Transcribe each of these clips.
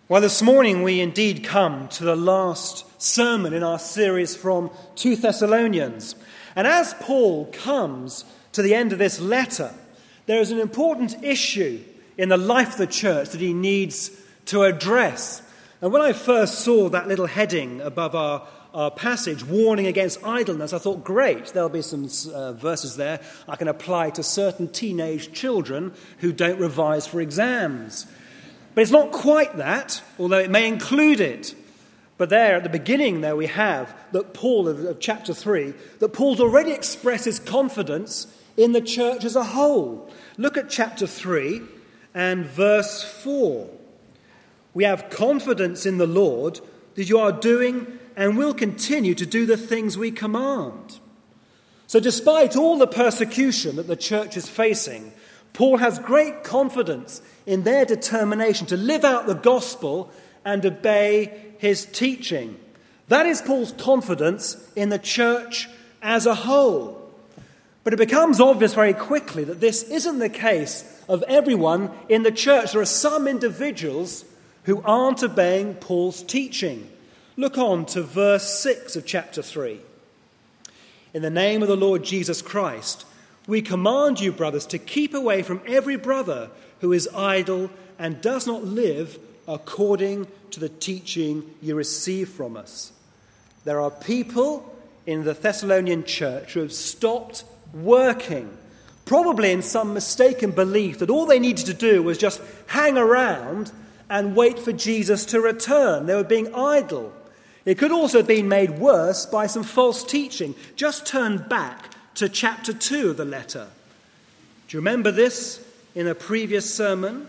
Well, this morning we indeed come to the last sermon in our series from 2 Thessalonians. And as Paul comes to the end of this letter, there is an important issue in the life of the church that he needs to address. And when I first saw that little heading above our passage, warning against idleness, I thought, great, there'll be some verses there I can apply to certain teenage children who don't revise for exams. But it's not quite that, although it may include it. But there at the beginning there we have that Paul, of chapter 3, that Paul's already expressed his confidence in the church as a whole. Look at chapter 3 and verse 4. We have confidence in the Lord that you are doing and will continue to do the things we command. So despite all the persecution that the church is facing, Paul has great confidence in their determination to live out the gospel and obey his teaching. That is Paul's confidence in the church as a whole. But it becomes obvious very quickly that this isn't the case of everyone in the church. There are some individuals who aren't obeying Paul's teaching. Look on to verse 6 of chapter 3. In the name of the Lord Jesus Christ, we command you, brothers, to keep away from every brother who is idle and does not live according to the teaching you receive from us. There are people in the Thessalonian church who have stopped working, probably in some mistaken belief that all they needed to do was just hang around and wait for Jesus to return. They were being idle. It could also have been made worse by some false teaching. Just turn back to chapter 2 of the letter. Do you remember this in a previous sermon?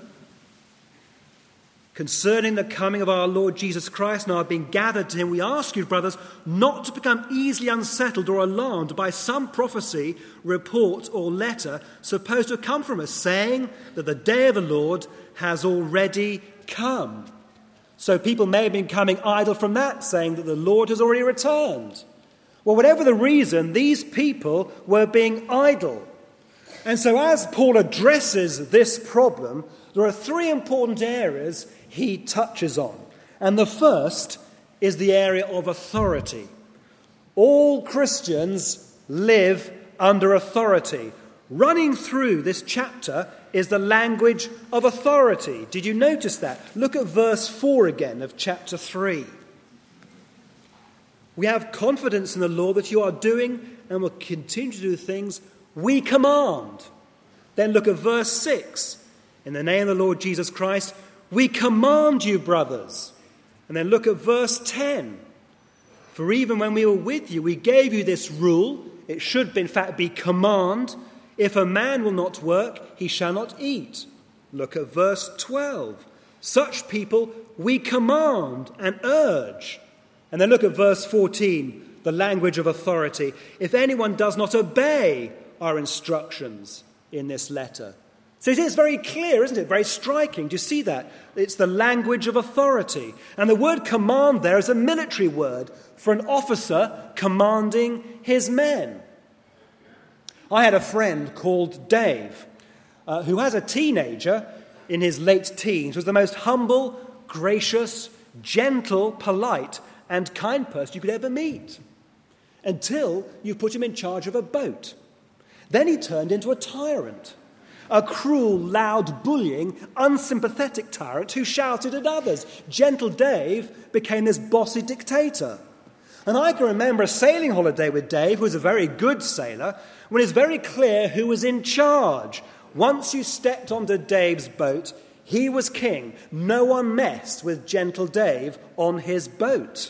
Concerning the coming of our Lord Jesus Christ, now being gathered to him, we ask you, brothers, not to become easily unsettled or alarmed by some prophecy, report, or letter supposed to have come from us, saying that the day of the Lord has already come. So people may have been becoming idle from that, saying that the Lord has already returned. Well, whatever the reason, these people were being idle. And so as Paul addresses this problem, there are three important areas he touches on. And the first is the area of authority. All Christians live under authority. Running through this chapter is the language of authority. Did you notice that? Look at verse 4 again of chapter 3. We have confidence in the Lord that you are doing and will continue to do things we command. Then look at verse 6. In the name of the Lord Jesus Christ, we command you, brothers. And then look at verse 10. For even when we were with you, we gave you this rule. It should, in fact, be command. If a man will not work, he shall not eat. Look at verse 12. Such people we command and urge. And then look at verse 14, the language of authority. If anyone does not obey our instructions in this letter. So it is very clear, isn't it? Very striking. Do you see that? It's the language of authority. And the word command there is a military word for an officer commanding his men. I had a friend called Dave, who as a teenager in his late teens was the most humble, gracious, gentle, polite, and kind person you could ever meet, until you put him in charge of a boat. Then he turned into a tyrant, a cruel, loud, bullying, unsympathetic tyrant who shouted at others. Gentle Dave became this bossy dictator. And I can remember a sailing holiday with Dave, who was a very good sailor, when it's very clear who was in charge. Once you stepped onto Dave's boat, he was king. No one messed with Gentle Dave on his boat.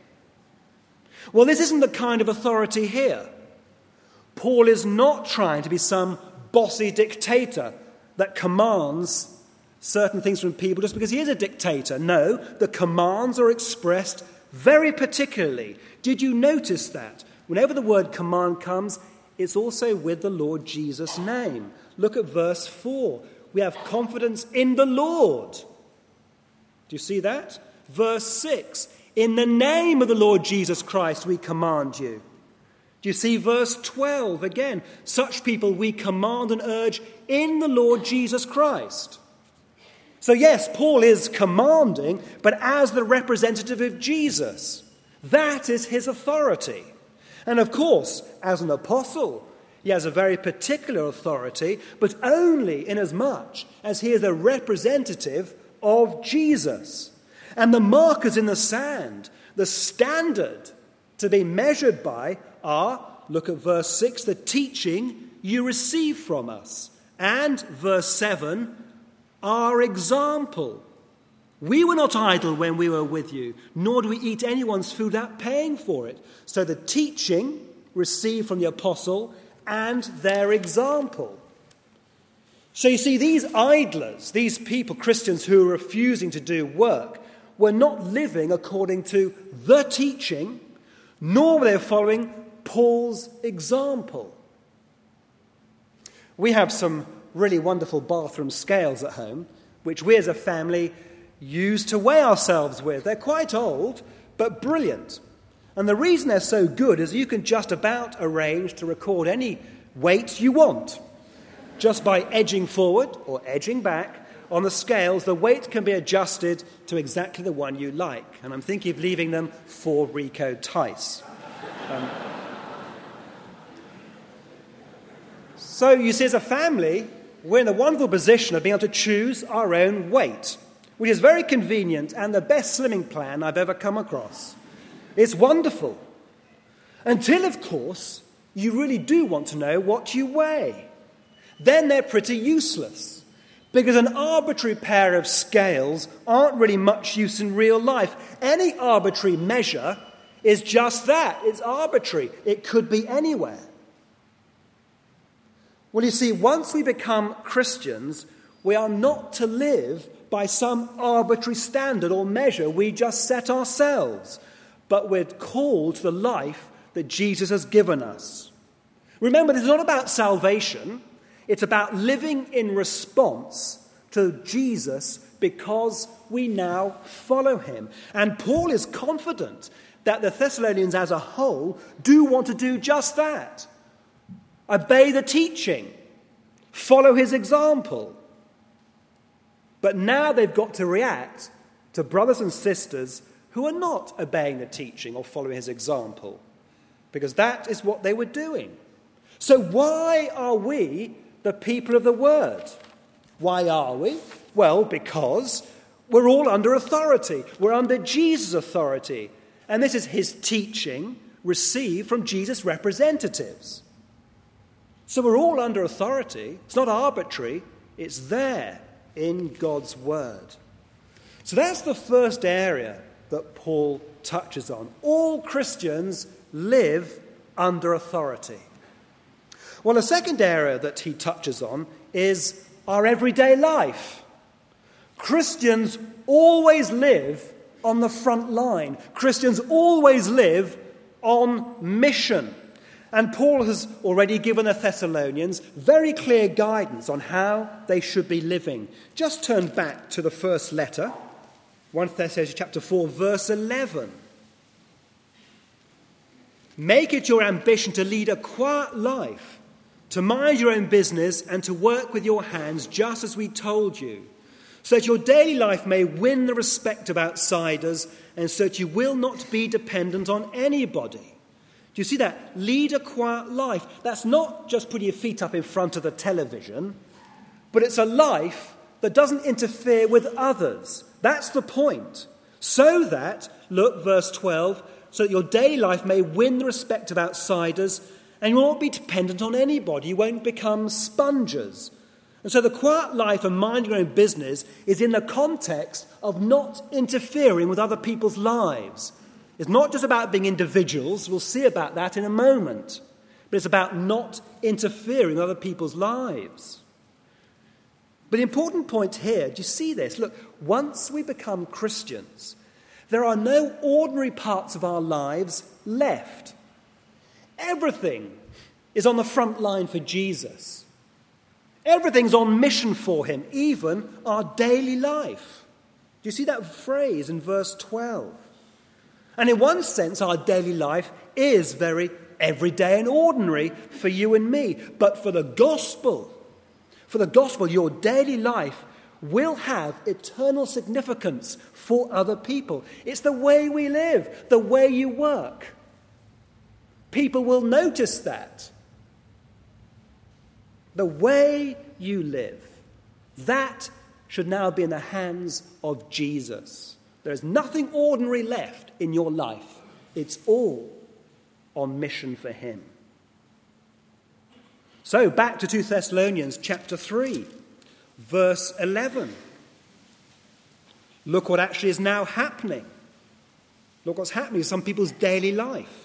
Well, this isn't the kind of authority here. Paul is not trying to be some bossy dictator that commands certain things from people just because he is a dictator. No, the commands are expressed very particularly. Did you notice that? Whenever the word command comes, it's also with the Lord Jesus' name. Look at verse 4. We have confidence in the Lord. Do you see that? Verse 6. In the name of the Lord Jesus Christ, we command you. Do you see verse 12 again? Such people we command and urge in the Lord Jesus Christ. So yes, Paul is commanding, but as the representative of Jesus. That is his authority. And of course, as an apostle, he has a very particular authority, but only inasmuch as he is a representative of Jesus. And the markers in the sand, the standard to be measured by are, look at verse 6, the teaching you receive from us. And verse 7, our example. We were not idle when we were with you, nor do we eat anyone's food without paying for it. So the teaching received from the apostle and their example. So you see, these idlers, these people, Christians who are refusing to do work, were not living according to the teaching, nor were they following Paul's example. We have some really wonderful bathroom scales at home, which we as a family use to weigh ourselves with. They're quite old, but brilliant. And the reason they're so good is you can just about arrange to record any weight you want. Just by edging forward or edging back on the scales, the weight can be adjusted to exactly the one you like. And I'm thinking of leaving them for Rico Tice. So you see, as a family, we're in the wonderful position of being able to choose our own weight, which is very convenient and the best slimming plan I've ever come across. It's wonderful. Until, of course, you really do want to know what you weigh. Then they're pretty useless, because an arbitrary pair of scales aren't really much use in real life. Any arbitrary measure is just that. It's arbitrary. It could be anywhere. Well, you see, once we become Christians, we are not to live by some arbitrary standard or measure we just set ourselves, but we're called to the life that Jesus has given us. Remember, this is not about salvation. It's about living in response to Jesus because we now follow him. And Paul is confident that the Thessalonians as a whole do want to do just that. Obey the teaching. Follow his example. But now they've got to react to brothers and sisters who are not obeying the teaching or following his example, because that is what they were doing. So why are we the people of the word? Why are we? Well, because we're all under authority. We're under Jesus' authority. And this is his teaching received from Jesus' representatives. So we're all under authority. It's not arbitrary. It's there in God's word. So that's the first area that Paul touches on. All Christians live under authority. Well, the second area that he touches on is our everyday life. Christians always live on the front line. Christians always live on mission. And Paul has already given the Thessalonians very clear guidance on how they should be living. Just turn back to the first letter, 1 Thessalonians chapter 4, verse 11. Make it your ambition to lead a quiet life, to mind your own business and to work with your hands just as we told you, so that your daily life may win the respect of outsiders and so that you will not be dependent on anybody. Do you see that? Lead a quiet life. That's not just putting your feet up in front of the television, but it's a life that doesn't interfere with others. That's the point. So that, look, verse 12, so that your daily life may win the respect of outsiders and you won't be dependent on anybody. You won't become sponges. And so the quiet life and minding your own business is in the context of not interfering with other people's lives. It's not just about being individuals. We'll see about that in a moment. But it's about not interfering with other people's lives. But the important point here, do you see this? Look, once we become Christians, there are no ordinary parts of our lives left. Everything is on the front line for Jesus. Everything's on mission for him, even our daily life. Do you see that phrase in verse 12? And in one sense, our daily life is very everyday and ordinary for you and me. But for the gospel, your daily life will have eternal significance for other people. It's the way we live, the way you work. People will notice that. The way you live, that should now be in the hands of Jesus. There is nothing ordinary left in your life. It's all on mission for him. So back to 2 Thessalonians chapter 3, verse 11. Look what actually is now happening. Look what's happening in some people's daily life.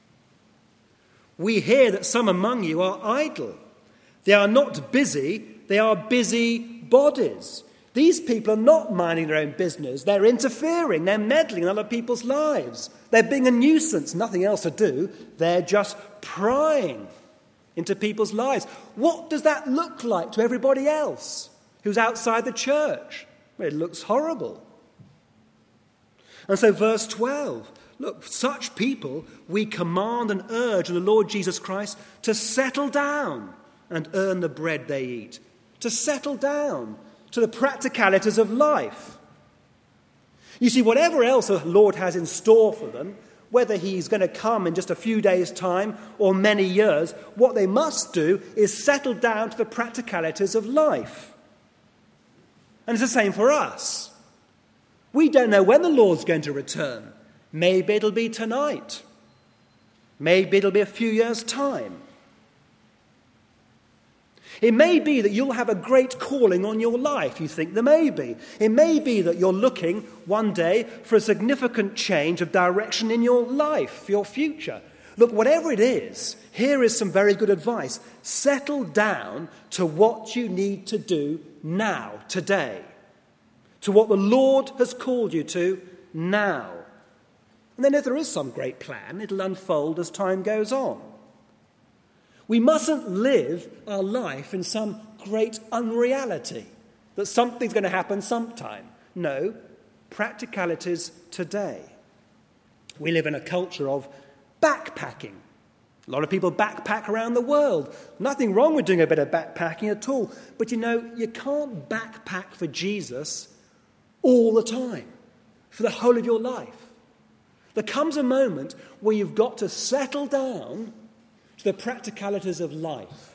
We hear that some among you are idle. They are not busy, they are busy bodies. These people are not minding their own business. They're interfering, they're meddling in other people's lives. They're being a nuisance, nothing else to do. They're just prying into people's lives. What does that look like to everybody else who's outside the church? Well, it looks horrible. And so verse 12, look, such people we command and urge in the Lord Jesus Christ to settle down and earn the bread they eat. To settle down to the practicalities of life. You see, whatever else the Lord has in store for them, whether he's going to come in just a few days' time or many years, what they must do is settle down to the practicalities of life. And it's the same for us. We don't know when the Lord's going to return. Maybe it'll be tonight. Maybe it'll be a few years' time. It may be that you'll have a great calling on your life. You think there may be. It may be that you're looking one day for a significant change of direction in your life, your future. Look, whatever it is, here is some very good advice. Settle down to what you need to do now, today. To what the Lord has called you to now. And then if there is some great plan, it'll unfold as time goes on. We mustn't live our life in some great unreality, that something's going to happen sometime. No, practicalities today. We live in a culture of backpacking. A lot of people backpack around the world. Nothing wrong with doing a bit of backpacking at all. But you know, you can't backpack for Jesus all the time, for the whole of your life. There comes a moment where you've got to settle down to the practicalities of life.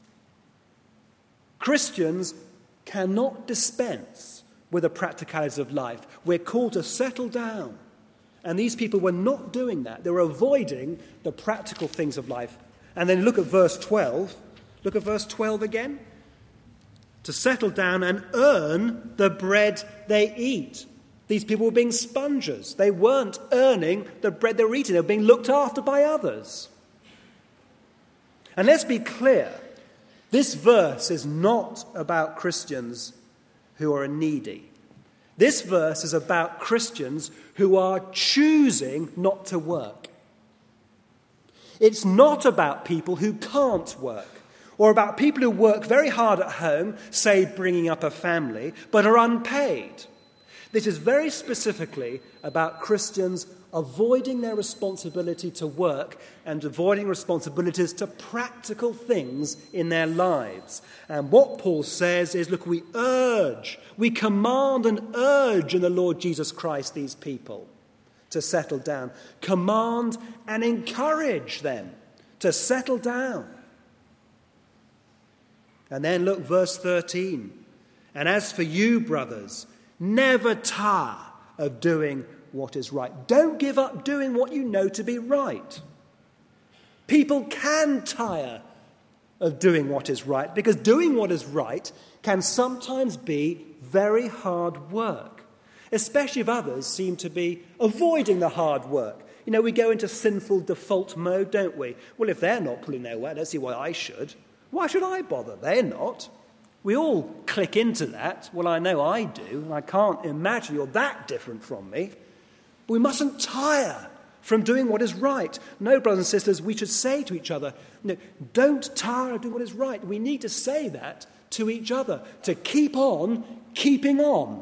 Christians cannot dispense with the practicalities of life. We're called to settle down. And these people were not doing that. They were avoiding the practical things of life. And then look at verse 12. Look at verse 12 again. To settle down and earn the bread they eat. These people were being spongers. They weren't earning the bread they were eating. They were being looked after by others. And let's be clear, this verse is not about Christians who are needy. This verse is about Christians who are choosing not to work. It's not about people who can't work, or about people who work very hard at home, say bringing up a family, but are unpaid. This is very specifically about Christians avoiding their responsibility to work and avoiding responsibilities to practical things in their lives. And what Paul says is, look, we command and urge in the Lord Jesus Christ these people to settle down. Command and encourage them to settle down. And then look, verse 13. And as for you, brothers, never tire of doing what is right. Don't give up doing what you know to be right. People can tire of doing what is right, because doing what is right can sometimes be very hard work, especially if others seem to be avoiding the hard work. You know, we go into sinful default mode, don't we? Well, if they're not pulling their weight, I don't see why I should. Why should I bother? They're not. We all click into that. Well, I know I do. I can't imagine you're that different from me. But we mustn't tire from doing what is right. No, brothers and sisters, we should say to each other, no, don't tire of doing what is right. We need to say that to each other, to keep on keeping on.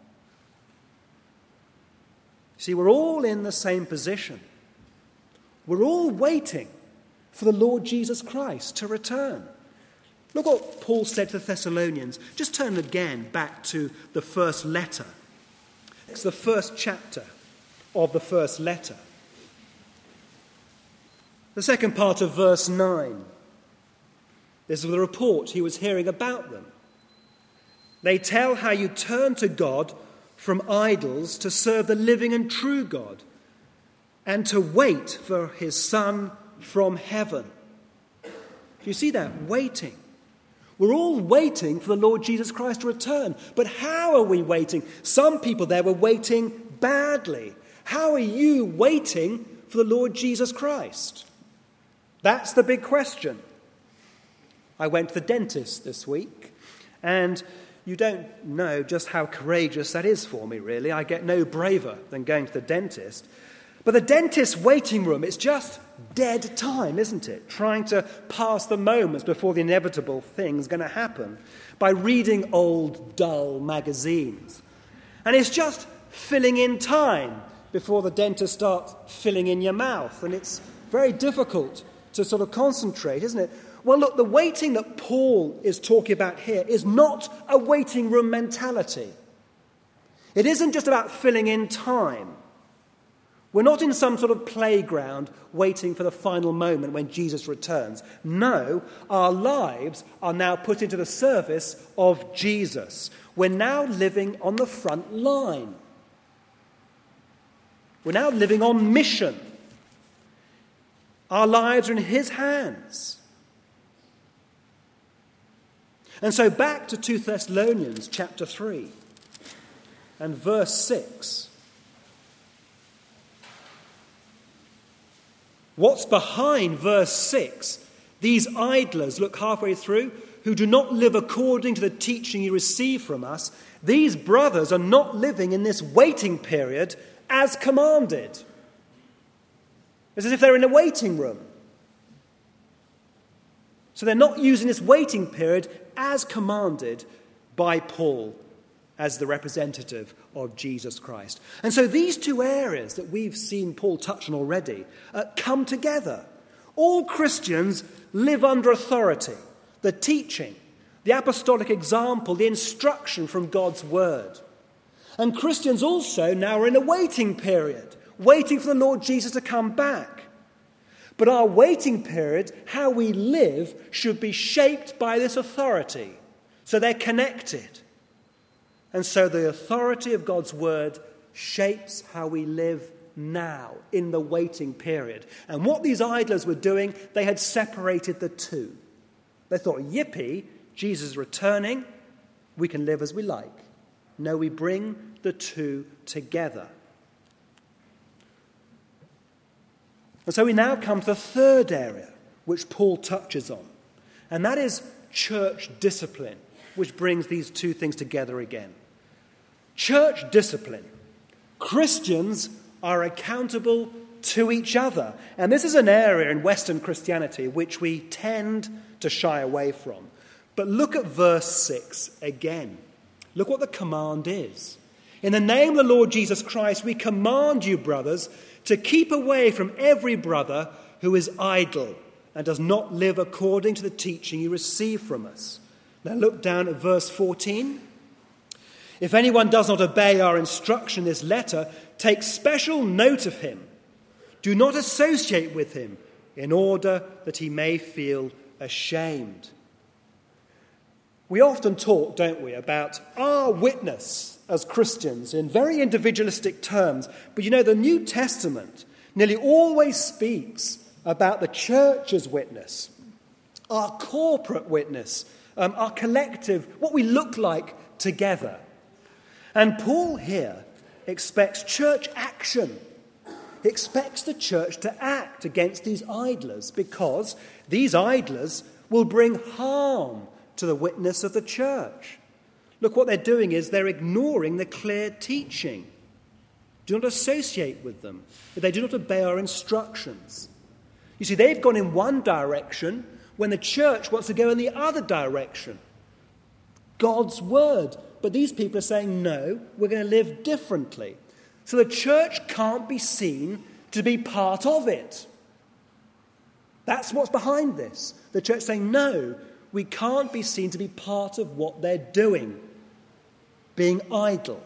See, we're all in the same position. We're all waiting for the Lord Jesus Christ to return. Look what Paul said to the Thessalonians. Just turn again back to the first letter. It's the first chapter of the first letter. The second part of verse 9. This is the report he was hearing about them. They tell how you turn to God from idols to serve the living and true God and to wait for his Son from heaven. Do you see that? Waiting. We're all waiting for the Lord Jesus Christ to return. But how are we waiting? Some people there were waiting badly. How are you waiting for the Lord Jesus Christ? That's the big question. I went to the dentist this week, and you don't know just how courageous that is for me, really. I get no braver than going to the dentist. But the dentist's waiting room, it's just dead time, isn't it? Trying to pass the moments before the inevitable thing's going to happen by reading old, dull magazines. And it's just filling in time before the dentist starts filling in your mouth. And it's very difficult to sort of concentrate, isn't it? Well, look, the waiting that Paul is talking about here is not a waiting room mentality. It isn't just about filling in time. We're not in some sort of playground waiting for the final moment when Jesus returns. No, our lives are now put into the service of Jesus. We're now living on the front line. We're now living on mission. Our lives are in his hands. And so back to 2 Thessalonians chapter 3 and verse 6. What's behind verse 6? These idlers, look halfway through, who do not live according to the teaching you receive from us. These brothers are not living in this waiting period as commanded. It's as if they're in a waiting room. So they're not using this waiting period as commanded by Paul as the representative of Jesus Christ. And so these two areas that we've seen Paul touch on already come together. All Christians live under authority, the teaching, the apostolic example, the instruction from God's word. And Christians also now are in a waiting period, waiting for the Lord Jesus to come back. But our waiting period, how we live, should be shaped by this authority. So they're connected. And so the authority of God's word shapes how we live now in the waiting period. And what these idlers were doing, they had separated the two. They thought, yippee, Jesus is returning, we can live as we like. No, we bring the two together. And so we now come to the third area, which Paul touches on. And that is church discipline, which brings these two things together again. Church discipline. Christians are accountable to each other. And this is an area in Western Christianity which we tend to shy away from. But look at verse 6 again. Look what the command is. In the name of the Lord Jesus Christ, we command you, brothers, to keep away from every brother who is idle and does not live according to the teaching you receive from us. Now look down at verse 14. If anyone does not obey our instruction in this letter, take special note of him. Do not associate with him in order that he may feel ashamed. We often talk, don't we, about our witness as Christians in very individualistic terms. But you know, the New Testament nearly always speaks about the church's witness, our corporate witness, our collective, what we look like together. And Paul here expects church action. He expects the church to act against these idlers because these idlers will bring harm to the witness of the church. Look, what they're doing is they're ignoring the clear teaching. Do not associate with them. They do not obey our instructions. You see, they've gone in one direction when the church wants to go in the other direction. God's word. But these people are saying, no, we're going to live differently. So the church can't be seen to be part of it. That's what's behind this. The church saying, no, we can't be seen to be part of what they're doing, being idle.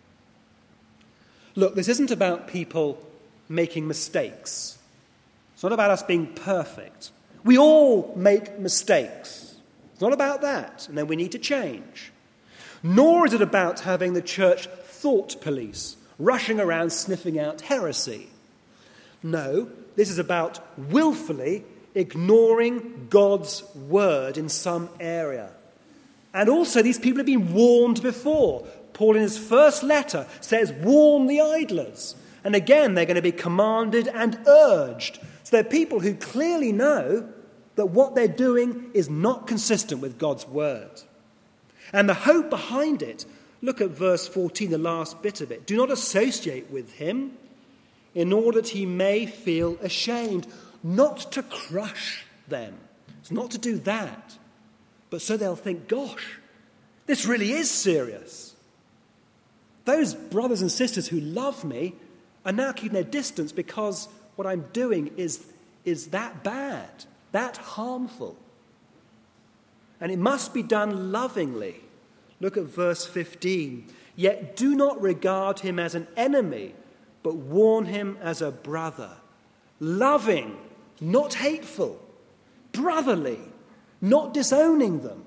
Look, this isn't about people making mistakes. It's not about us being perfect. We all make mistakes. It's not about that, and then we need to change. Nor is it about having the church thought police rushing around sniffing out heresy. No, this is about willfully ignoring God's word in some area. And also, these people have been warned before. Paul, in his first letter, says, warn the idlers. And again, they're going to be commanded and urged. So they're people who clearly know that what they're doing is not consistent with God's word. And the hope behind it, look at verse 14, the last bit of it. Do not associate with him in order that he may feel ashamed. Not to crush them. It's not to do that. But so they'll think, gosh, this really is serious. Those brothers and sisters who love me are now keeping their distance because what I'm doing is that bad, that harmful. And it must be done lovingly. Look at verse 15. Yet do not regard him as an enemy, but warn him as a brother. Loving, not hateful. Brotherly, not disowning them.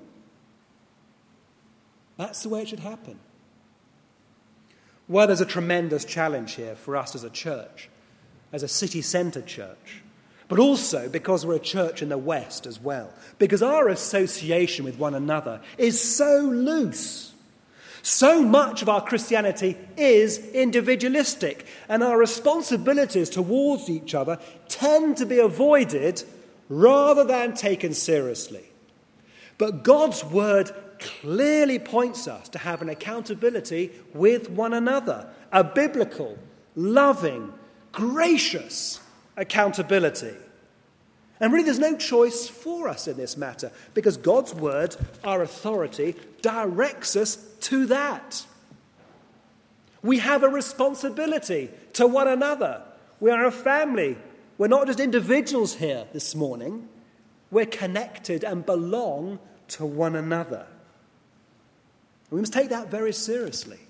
That's the way it should happen. Well, there's a tremendous challenge here for us as a church, as a city-centre church, but also because we're a church in the West as well, because our association with one another is so loose. So much of our Christianity is individualistic, and our responsibilities towards each other tend to be avoided rather than taken seriously. But God's word clearly points us to have an accountability with one another, a biblical, loving, gracious accountability. And really there's no choice for us in this matter, because God's word, our authority, directs us to that. We have a responsibility to one another. We are a family. We're not just individuals here this morning. We're connected and belong to one another. We must take that very seriously.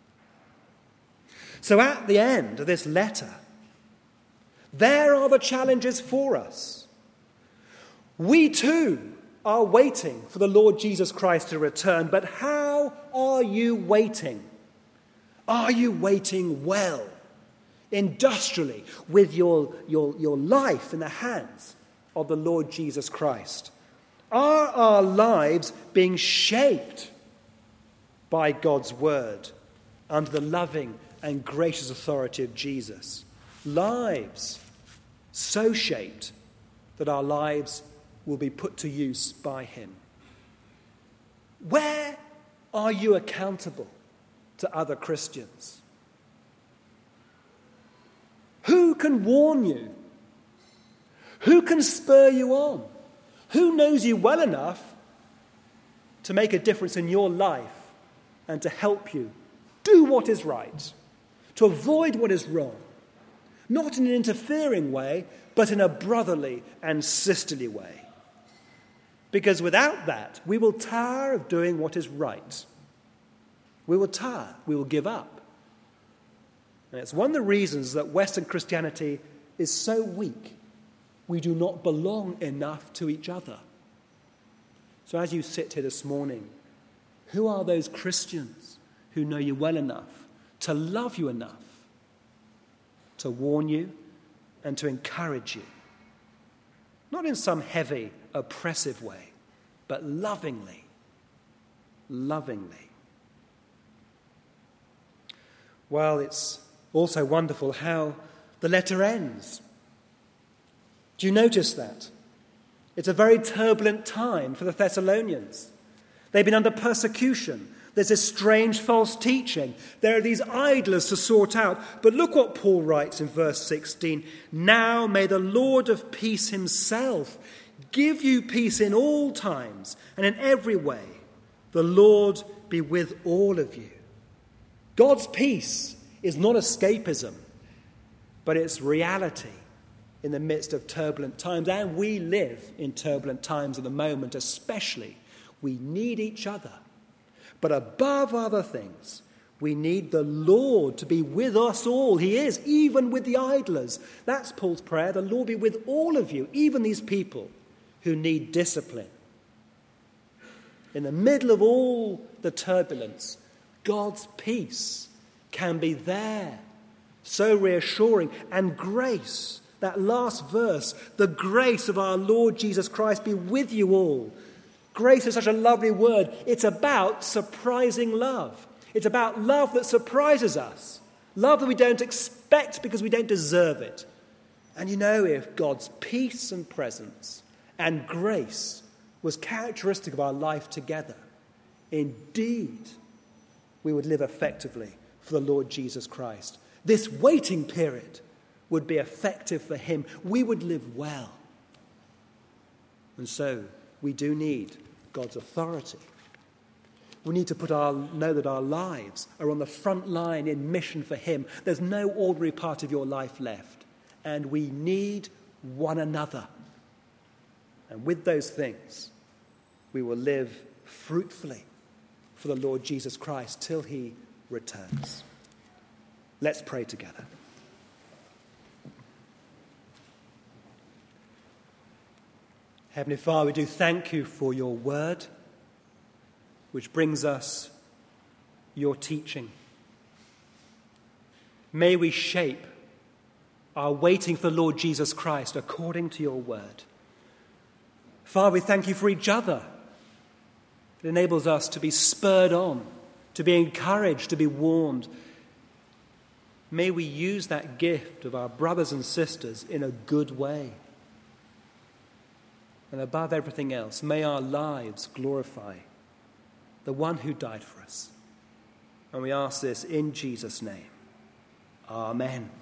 So at the end of this letter, there are the challenges for us. We too are waiting for the Lord Jesus Christ to return, but how are you waiting? Are you waiting well, industrially, with your life in the hands of the Lord Jesus Christ? Are our lives being shaped by God's word under the loving and gracious authority of Jesus? Lives so shaped that our lives will be put to use by him. Where are you accountable to other Christians? Who can warn you? Who can spur you on? Who knows you well enough to make a difference in your life and to help you do what is right, to avoid what is wrong, not in an interfering way, but in a brotherly and sisterly way? Because without that, we will tire of doing what is right. We will tire. We will give up. And it's one of the reasons that Western Christianity is so weak. We do not belong enough to each other. So as you sit here this morning, who are those Christians who know you well enough to love you enough to warn you and to encourage you? Not in some heavy, oppressive way, but lovingly. Lovingly. Well, it's also wonderful how the letter ends. Do you notice that? It's a very turbulent time for the Thessalonians. They've been under persecution. There's this strange false teaching. There are these idlers to sort out. But look what Paul writes in verse 16. Now may the Lord of peace himself give you peace in all times and in every way. The Lord be with all of you. God's peace is not escapism, but it's reality. in the midst of turbulent times, and we live in turbulent times at the moment especially. We need each other. But above other things, we need the Lord to be with us all. He is, even with the idlers. That's Paul's prayer. The Lord be with all of you, even these people who need discipline. In the middle of all the turbulence, God's peace can be there. So reassuring. And grace, that last verse, the grace of our Lord Jesus Christ be with you all. Grace is such a lovely word. It's about surprising love. It's about love that surprises us. Love that we don't expect because we don't deserve it. And you know, if God's peace and presence and grace was characteristic of our life together, indeed, we would live effectively for the Lord Jesus Christ. This waiting period would be effective for him. We would live well. And so, we do need God's authority. We need to know that our lives are on the front line in mission for him. There's no ordinary part of your life left. And we need one another. And with those things, we will live fruitfully for the Lord Jesus Christ till he returns. Let's pray together. Heavenly Father, we do thank you for your word, which brings us your teaching. May we shape our waiting for the Lord Jesus Christ according to your word. Father, we thank you for each other. It enables us to be spurred on, to be encouraged, to be warned. May we use that gift of our brothers and sisters in a good way. And above everything else, may our lives glorify the one who died for us. And we ask this in Jesus' name. Amen.